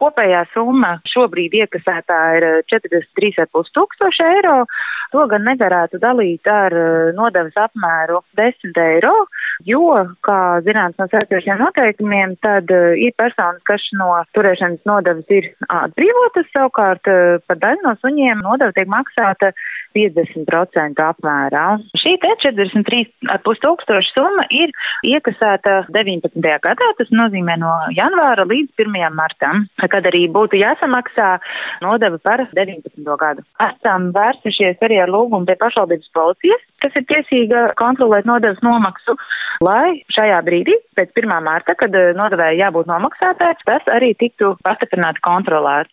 Kopējā summa šobrīd iekasētā ir 43,5 tūkstoši eiro. To gan nevarētu dalīt ar nodevas apmēru 10 eiro, jo, kā zināms no saistošiem noteikumiem, tad ir personas, kas no turēšanas nodevas ir atbrīvotas, savukārt par daļu no suņiem nodeva tiek maksāta 50% apmērā. Šī te 43,5 tūkstoši summa ir iekasēta 19. gadā, tas nozīmē no janvāra līdz 1. martam, kad arī būtu jāsamaksā nodeva par 19. gadu. Esam vērsušies arī ar lūgumu pie pašvaldības policijas, kas ir tiesīga kontrolēt nodevas nomaksu, lai šajā brīdī, pēc 1. marta, kad nodevēja jābūt nomaksātāji, tas arī tiktu pastiprināti kontrolēts.